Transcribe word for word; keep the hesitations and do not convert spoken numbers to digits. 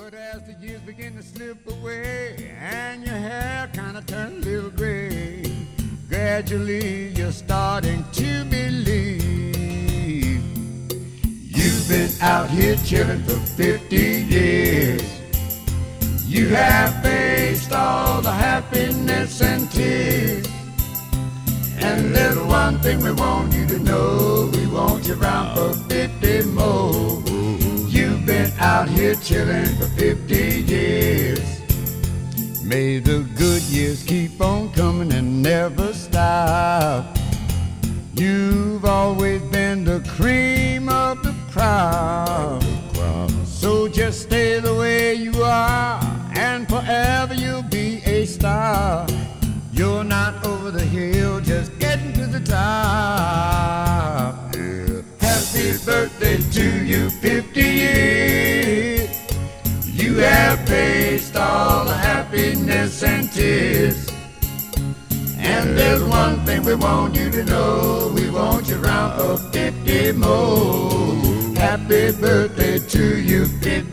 But as the years begin to slip away and your hair kind of turn a little gray, gradually you're starting to believe you've been out here chilling for fifty years. You have faced all the happiness and tears. And little one thing we want you to know, we want you around for fifty more. You've been out here chilling for fifty years. May the good years keep on coming and never stop. You've always been the cream of the crowd. So just stay the way you are, and forever you'll be a star. You're not over the hill, just getting to the top. Yeah. Happy birthday to you, fifty years. You have faced all the happiness and tears. And there's one thing we want you to know, we want you around for fifty more. Happy birthday to you, fifty